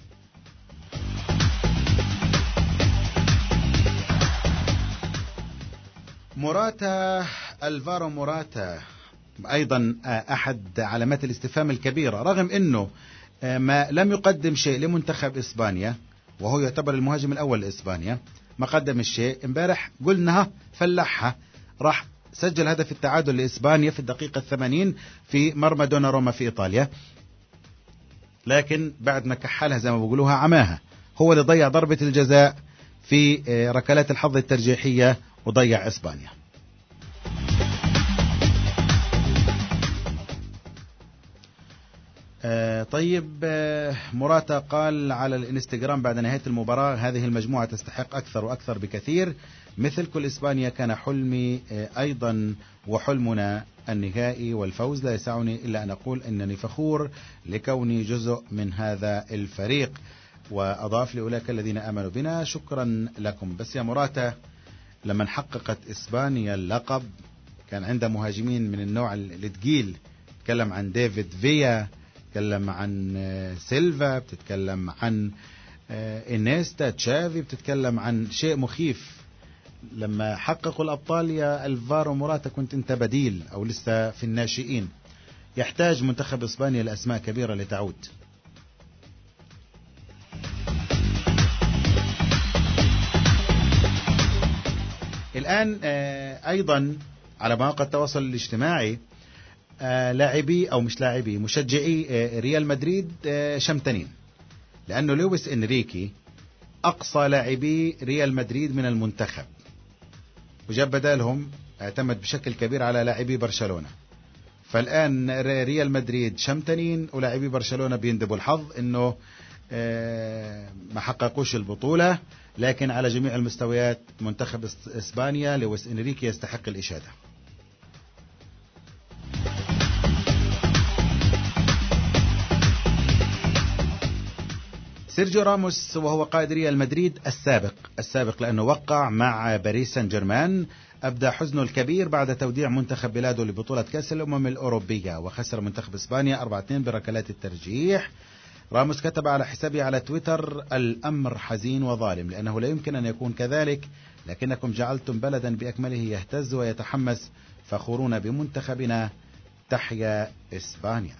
موراتا، الفارو موراتا أيضا أحد علامات الاستفهام الكبيرة، رغم أنه ما لم يقدم شيء لمنتخب إسبانيا وهو يعتبر المهاجم الأول لإسبانيا، ما قدم الشيء. امبارح قلنا فلحها، راح سجل هدف التعادل لإسبانيا في الدقيقة الثمانين في مرمى دوناروما في إيطاليا، لكن بعد ما كحلها زي ما بيقولوها عماها، هو اللي ضيع ضربة الجزاء في ركلات الحظ الترجيحية وضيع إسبانيا. آه طيب آه مراتا قال على الانستغرام بعد نهاية المباراة: هذه المجموعة تستحق أكثر وأكثر بكثير، مثل كل إسبانيا كان حلمي آه أيضا وحلمنا النهائي والفوز، لا يسعني إلا أن أقول أنني فخور لكوني جزء من هذا الفريق. وأضاف: لأولئك الذين آمنوا بنا شكرا لكم. بس يا مراتا، لما حققت إسبانيا اللقب كان عندها مهاجمين من النوع الثقيل، تتكلم عن ديفيد فيا، بتتكلم عن سيلفا، بتتكلم عن إنيستا، تشافي، بتتكلم عن شيء مخيف. لما حققوا الأبطال يا الفارو موراتا كنت انت بديل أو لسه في الناشئين. يحتاج منتخب إسبانيا لأسماء كبيرة لتعود. الآن أيضا على مواقع التواصل الاجتماعي لاعبي أو مش لاعبي مشجعي ريال مدريد شمتانين، لأنه لويس إنريكي أقصى لاعبي ريال مدريد من المنتخب، وجاب بدالهم اعتمد بشكل كبير على لاعبي برشلونة. فالآن ريال مدريد شمتانين ولاعبي برشلونة بيندبوا الحظ إنه ما حققوش البطولة. لكن على جميع المستويات منتخب إسبانيا لويس إنريكي يستحق الإشادة. سيرجيو راموس وهو قائد ريال مدريد السابق السابق لأنه وقع مع باريس سان جيرمان، أبدى حزنه الكبير بعد توديع منتخب بلاده لبطولة كأس الأمم الأوروبية، وخسر منتخب إسبانيا أربعة اثنين بركلات الترجيح. راموس كتب على حسابه على تويتر: الأمر حزين وظالم لأنه لا يمكن أن يكون كذلك، لكنكم جعلتم بلدا بأكمله يهتز ويتحمس، فخورون بمنتخبنا، تحيا إسبانيا.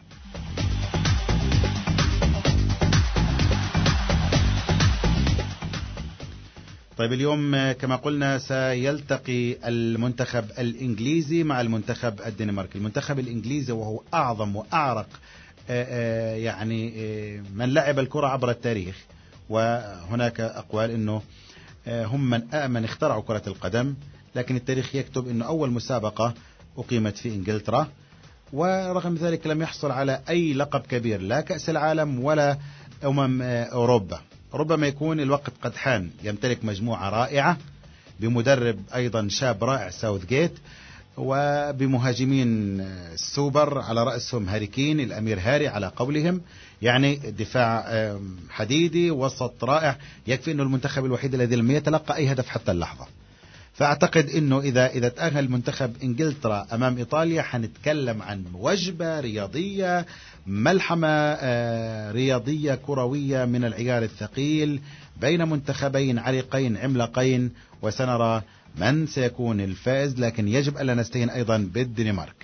طيب اليوم كما قلنا سيلتقي المنتخب الإنجليزي مع المنتخب الدنماركي. المنتخب الإنجليزي وهو أعظم وأعرق يعني من لعب الكرة عبر التاريخ، وهناك أقوال أنه هم من من اخترعوا كرة القدم، لكن التاريخ يكتب أنه أول مسابقة أقيمت في إنجلترا، ورغم ذلك لم يحصل على أي لقب كبير، لا كأس العالم ولا أمم أوروبا. ربما يكون الوقت قد حان. يمتلك مجموعة رائعة بمدرب أيضا شاب رائع ساوثجيت، وبمهاجمين السوبر على رأسهم هاري كين الأمير هاري على قولهم، يعني دفاع حديدي، وسط رائع. يكفي أنه المنتخب الوحيد الذي لم يتلقى أي هدف حتى اللحظة. فأعتقد أنه إذا إذا تأهل منتخب إنجلترا أمام إيطاليا حنتكلم عن وجبة رياضية، ملحمة رياضية كروية من العيار الثقيل بين منتخبين عريقين عملاقين، وسنرى من سيكون الفائز. لكن يجب ألا نستهين أيضا بالدنمارك.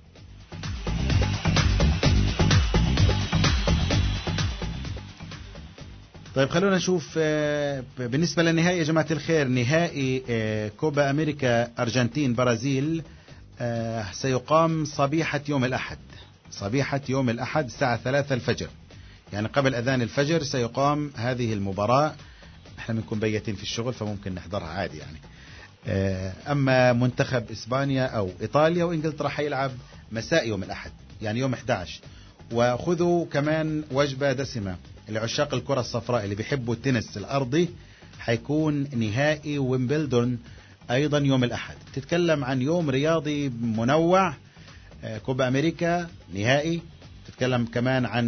طيب خلونا نشوف بالنسبة للنهائي يا جماعة الخير. نهائي كوبا أمريكا أرجنتين برازيل سيقام صبيحة يوم الأحد، صبيحة يوم الأحد الساعة ثلاثة الفجر، يعني قبل أذان الفجر سيقام هذه المباراة. احنا بنكون بيتين في الشغل فممكن نحضرها عادي يعني. أما منتخب إسبانيا أو إيطاليا وإنجلترا حيلعب مساء يوم الأحد، يعني يوم أحد عشر. وخذوا كمان وجبة دسمة لعشاق الكرة الصفراء اللي بيحبوا التنس الأرضي، حيكون نهائي ويمبلدون أيضا يوم الأحد. تتكلم عن يوم رياضي منوع. كوبا أمريكا نهائي، تتكلم كمان عن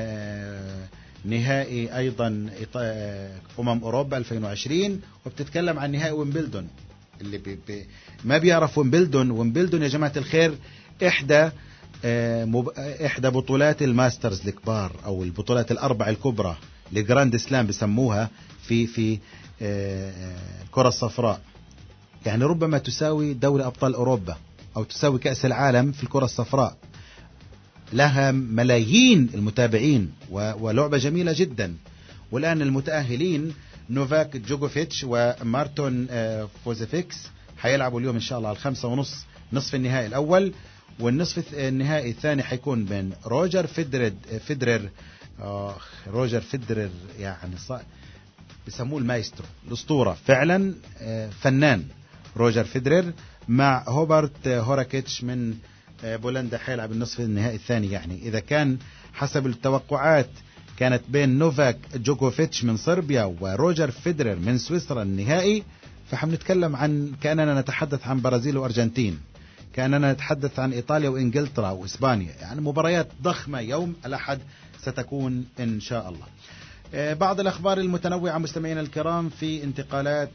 نهائي أيضا أمم أوروبا ألفين وعشرين، وبتتكلم عن نهائي ويمبلدون. اللي بي بي ما بيعرف ويمبلدون، ويمبلدون يا جماعة الخير إحدى إحدى بطولات الماسترز الكبار أو البطولات الأربع الكبرى لجراند سلام بسموها في في الكرة الصفراء، يعني ربما تساوي دوري أبطال أوروبا أو تساوي كأس العالم في الكرة الصفراء. لها ملايين المتابعين ولعبة جميلة جدا. والآن المتأهلين نوفاك جوكوفيتش ومارتون فوزيفيكس حيلعبوا اليوم إن شاء الله على الخمسة ونص نصف النهائي الأول، والنصف النهائي الثاني حيكون بين روجر فيدرر فيدرر آه روجر فيدرر، يعني بيسموه المايسترو الأسطورة فعلا، آه فنان، روجر فيدرر مع هوبرت هوراكيتش من بولندا حيلعب النصف النهائي الثاني. يعني إذا كان حسب التوقعات كانت بين نوفاك جوكوفيتش من صربيا وروجر فيدرر من سويسرا النهائي، فحنتكلم عن كأننا نتحدث عن برازيل وأرجنتين، كأننا نتحدث عن إيطاليا وإنجلترا وإسبانيا. يعني مباريات ضخمة يوم الأحد ستكون إن شاء الله. بعض الأخبار المتنوعة مستمعينا الكرام في انتقالات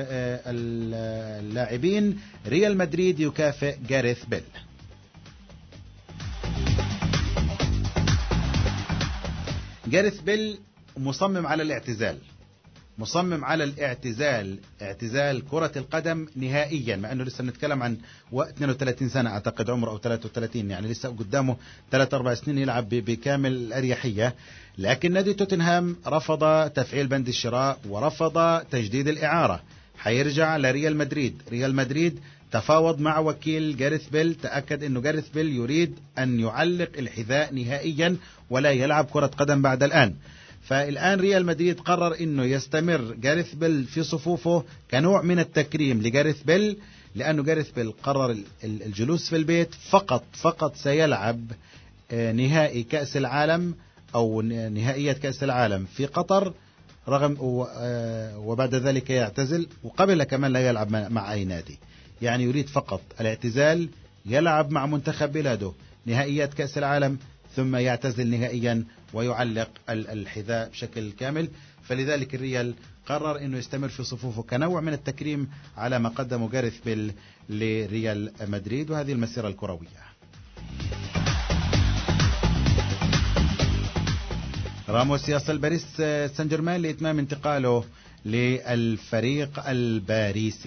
اللاعبين. ريال مدريد يكافئ جاريث بيل. جاريث بيل مصمم على الاعتزال، مصمم على الاعتزال، اعتزال كرة القدم نهائيا، مع أنه لسه نتكلم عن اثنين وثلاثين سنة أعتقد عمره أو ثلاثة وثلاثين، يعني لسه قدامه ثلاث أربع سنين يلعب بكامل الأريحية. لكن نادي توتنهام رفض تفعيل بند الشراء ورفض تجديد الإعارة، حيرجع لريال مدريد. ريال مدريد تفاوض مع وكيل جاريث بيل، تأكد أنه جاريث بيل يريد أن يعلق الحذاء نهائيا ولا يلعب كرة قدم بعد الآن. فالآن ريال مدريد قرر أنه يستمر جاريث بيل في صفوفه كنوع من التكريم لجاريث بيل، لأنه جاريث بيل قرر الجلوس في البيت فقط، فقط سيلعب نهائي كأس العالم أو نهائية كأس العالم في قطر، رغم وبعد ذلك يعتزل، وقبل كمان لا يلعب مع أي نادي. يعني يريد فقط الاعتزال، يلعب مع منتخب بلاده نهائيات كأس العالم ثم يعتزل نهائيا ويعلق الحذاء بشكل كامل. فلذلك الريال قرر أنه يستمر في صفوفه كنوع من التكريم على ما قدمه جاريث بيل لريال مدريد وهذه المسيرة الكروية. راموس يصل باريس سان جيرمان لإتمام انتقاله للفريق الباريسي.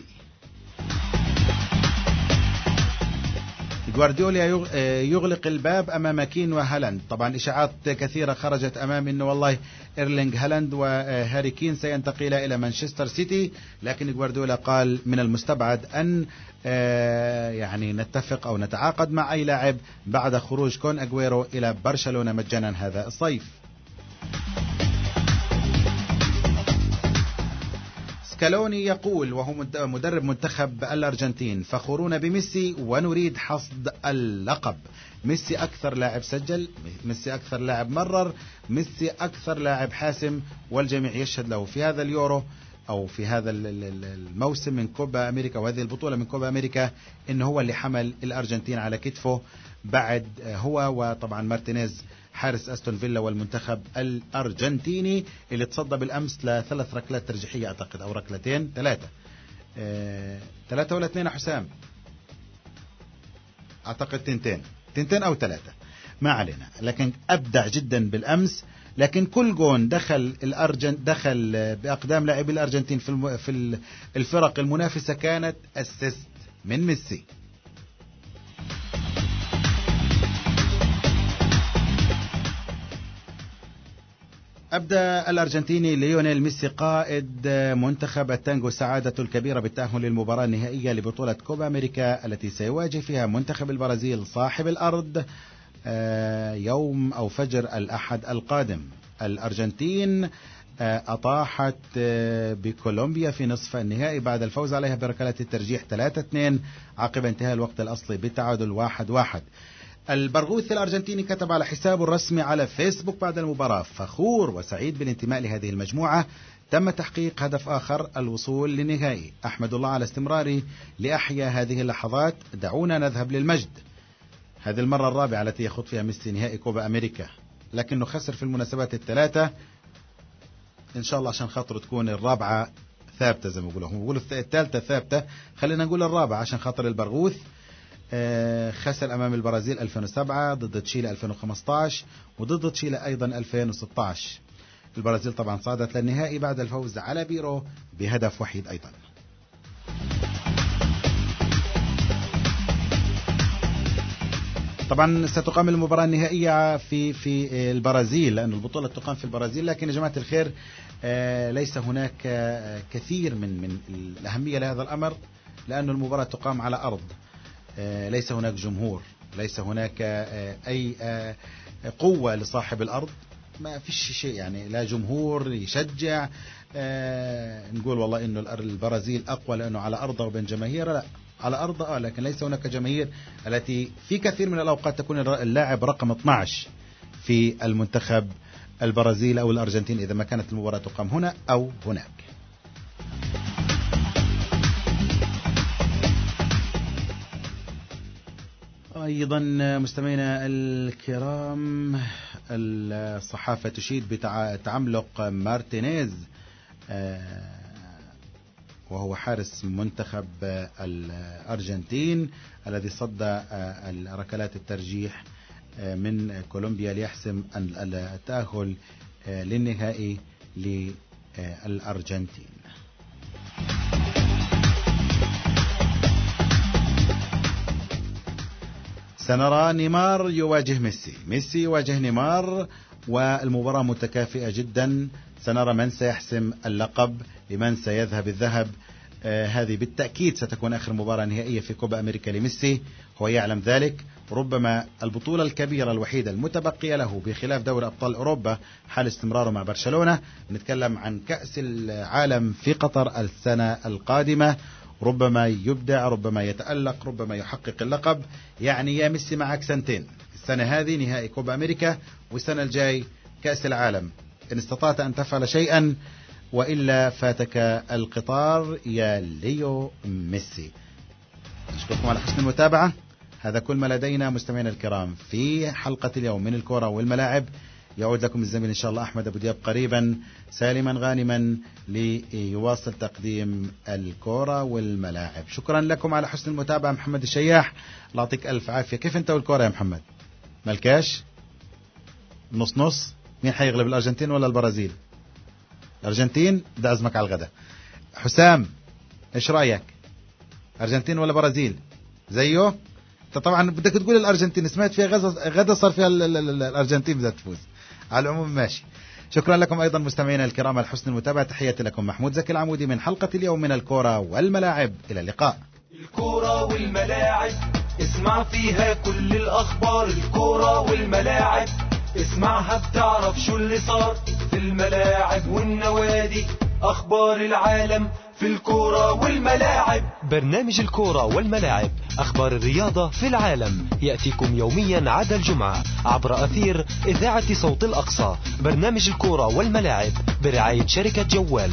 جوارديولا يغلق الباب أمام كين وهالاند. طبعا إشاعات كثيرة خرجت أمام أنه والله إيرلينغ هالاند وهاري كين سينتقل إلى مانشستر سيتي، لكن جوارديولا قال من المستبعد أن يعني نتفق أو نتعاقد مع أي لاعب بعد خروج كون أغويرو إلى برشلونة مجانا هذا الصيف. سكالوني يقول وهو مدرب منتخب الأرجنتين: فخورون بميسي ونريد حصد اللقب. ميسي أكثر لاعب سجل، ميسي أكثر لاعب مرر، ميسي أكثر لاعب حاسم، والجميع يشهد له في هذا اليورو أو في هذا الموسم من كوبا أمريكا وهذه البطولة من كوبا أمريكا إنه هو اللي حمل الأرجنتين على كتفه، بعد هو وطبعا مارتينيز حارس أستون فيلا والمنتخب الأرجنتيني اللي تصدى بالأمس لثلاث ركلات ترجيحية أعتقد أو ركلتين ثلاثة اه ثلاثة ولا اثنين حسام أعتقد تنتين تنتين أو ثلاثة ما علينا، لكن أبدع جدا بالأمس. لكن كل جون دخل الأرجنت دخل بأقدام لاعبي الأرجنتين في في الفرق المنافسة كانت أسيست من ميسي. أبدأ الأرجنتيني ليونيل ميسي قائد منتخب التانغو سعادته الكبيرة بالتأهل للمباراة النهائية لبطولة كوبا أمريكا التي سيواجه فيها منتخب البرازيل صاحب الأرض يوم أو فجر الأحد القادم. الأرجنتين أطاحت بكولومبيا في نصف النهائي بعد الفوز عليها بركلات الترجيح ثلاثة اثنين عقب انتهاء الوقت الأصلي بالتعادل واحد واحد. البرغوث الأرجنتيني كتب على حسابه الرسمي على فيسبوك بعد المباراة: فخور وسعيد بالانتماء لهذه المجموعة، تم تحقيق هدف آخر الوصول للنهائي، أحمد الله على استمراري لأحيا هذه اللحظات، دعونا نذهب للمجد. هذه المرة الرابعة التي يخوض فيها ميسي نهائي كوبا أمريكا، لكنه خسر في المناسبات الثلاثة. إن شاء الله عشان خاطر تكون الرابعة ثابتة زي ما بيقولوا هم بيقولوا الثالثة ثابتة، خلينا نقول الرابعة عشان خاطر البرغوث خسر أمام البرازيل ألفين وسبعة، ضد تشيلي ألفين وخمسة عشر، وضد تشيلي أيضا ألفين وستة عشر. البرازيل طبعا صعدت للنهائي بعد الفوز على بيرو بهدف وحيد أيضا. طبعا ستقام المباراة النهائية في في البرازيل لأن البطولة تقام في البرازيل، لكن يا جماعة الخير ليس هناك كثير من من الأهمية لهذا الأمر، لأن المباراة تقام على أرض، ليس هناك جمهور، ليس هناك أي قوة لصاحب الأرض، ما فيش شيء يعني، لا جمهور يشجع آه نقول والله إنه البرازيل أقوى لأنه على أرضه وبين جماهيره. لا، على أرضه لكن ليس هناك جماهير التي في كثير من الأوقات تكون اللاعب رقم اثني عشر في المنتخب البرازيل أو الأرجنتين إذا ما كانت المباراة تقام هنا أو هناك. أيضا مستمعينا الكرام، الصحافة تشيد بتعملق مارتينيز وهو حارس منتخب الأرجنتين الذي صد ركلات الترجيح من كولومبيا ليحسم التأهل للنهائي للأرجنتين. سنرى نيمار يواجه ميسي، ميسي يواجه نيمار، والمباراة متكافئة جدا. سنرى من سيحسم اللقب، لمن سيذهب الذهب. آه هذه بالتأكيد ستكون آخر مباراة نهائية في كوبا أمريكا لميسي، هو يعلم ذلك. ربما البطولة الكبيرة الوحيدة المتبقية له بخلاف دوري أبطال أوروبا حال استمراره مع برشلونة. نتكلم عن كأس العالم في قطر السنة القادمة، ربما يبدع، ربما يتألق، ربما يحقق اللقب. يعني يا ميسي معك سنتين، السنة هذه نهائي كوبا أمريكا، والسنة الجاي كأس العالم، إن استطعت أن تفعل شيئا، وإلا فاتك القطار يا ليو ميسي. أشكركم على حسن المتابعة. هذا كل ما لدينا مستمعينا الكرام في حلقة اليوم من الكرة والملاعب. يعود لكم الزميل إن شاء الله أحمد أبو دياب قريبا سالما غانما ليواصل تقديم الكرة والملاعب. شكرا لكم على حسن المتابعة. محمد الشياح، الله يعطيك ألف عافية. كيف أنت والكرة يا محمد؟ ملكاش نص نص؟ مين حيغلب، الأرجنتين ولا البرازيل؟ الأرجنتين، بدي أعزمك على الغداء. حسام إيش رأيك، أرجنتين ولا برازيل؟ زيه انت طبعا بدك تقول الأرجنتين، سمعت فيها غدا غدا صار فيها الأرجنتين بدها تفوز. على العموم ماشي. شكرا لكم أيضا مستمعينا الكرام على حسن المتابعة. تحياتي لكم محمود زكي العمودي من حلقة اليوم من الكرة والملاعب. إلى اللقاء. الكرة والملاعب اسمع فيها كل الأخبار. الكرة والملاعب اسمعها بتعرف شو اللي صار في الملاعب والنوادي. أخبار العالم في الكرة والملاعب. برنامج الكرة والملاعب، أخبار الرياضة في العالم، يأتيكم يوميا عدا الجمعة عبر أثير إذاعة صوت الأقصى. برنامج الكرة والملاعب برعاية شركة جوال.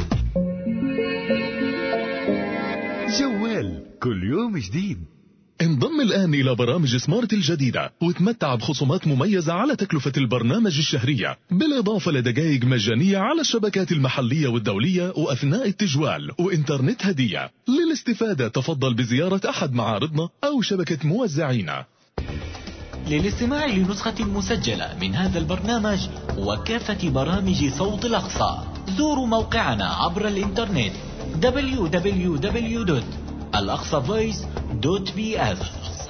جوال كل يوم جديد. انضم الآن إلى برامج سمارت الجديدة وتمتع بخصومات مميزة على تكلفة البرنامج الشهرية، بالإضافة لدقائق مجانية على الشبكات المحلية والدولية وأثناء التجوال وإنترنت هدية. للاستفادة تفضل بزيارة أحد معارضنا أو شبكة موزعينا. للاستماع لنسخة مسجلة من هذا البرنامج وكافة برامج صوت الأقصى زوروا موقعنا عبر الإنترنت دبليو دبليو دبليو دوت الأقصى فويس دوت بي إف.